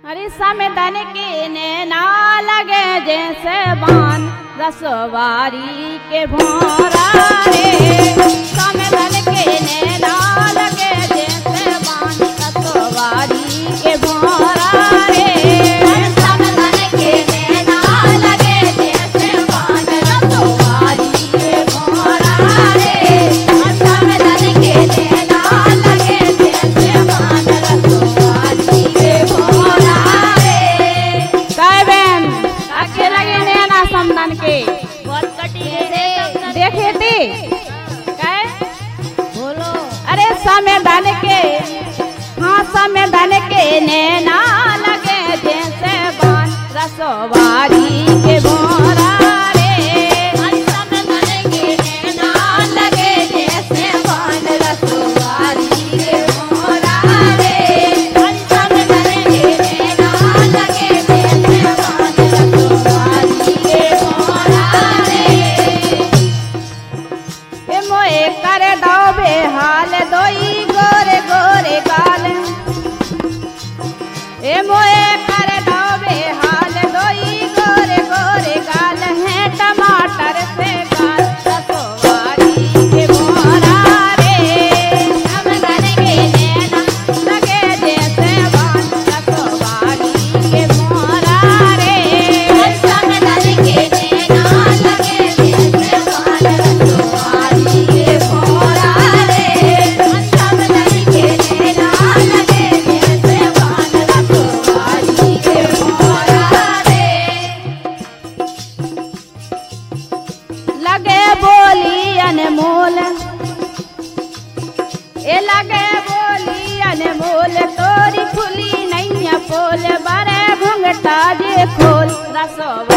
हरी समदन के नैना लगे जैसे बान रसवारी के भोरा रे। समदन के नैना लगे जैसे बान रसवारी के भोरा रे। समदन के नैना लगे जैसे बान रसवारी के भोरा रे। समदन के नैना लगे जैसे बान रसवारी के भोरा रे। काय बहन आके लगे नैना समदन के बहुत कटी रे देखे थे काय बोलो। अरे समदन के हाँ समदन के नैना लगे जैसे बान रसवारी के भोरा रे। समदन के नैना लगे जैसे बान रसवारी के भोरा रे। समदन के नैना लगे जैसे बान रसवारी के भोरा रे। ए मोए कर दो बेहाल दोई गोरे गोरे गाल। ए मोए कर दो बेहाल दोई गोरे गोरे गाल है टमाटर से गाल रसवारी के भोरा रे। समदन के नैना लगे जैसे बान रसवारी के भोरा रे। समदन के नैना लगे जैसे बान रसवारी के भोरा रे। समदन के नैना लगे जैसे बान रसवारी के भोरा रे। लगे बोली अनमोल ए लगे बोली अनमोल तोरी खुली नैया पोल बरे घुंघटा जे खोल रसवा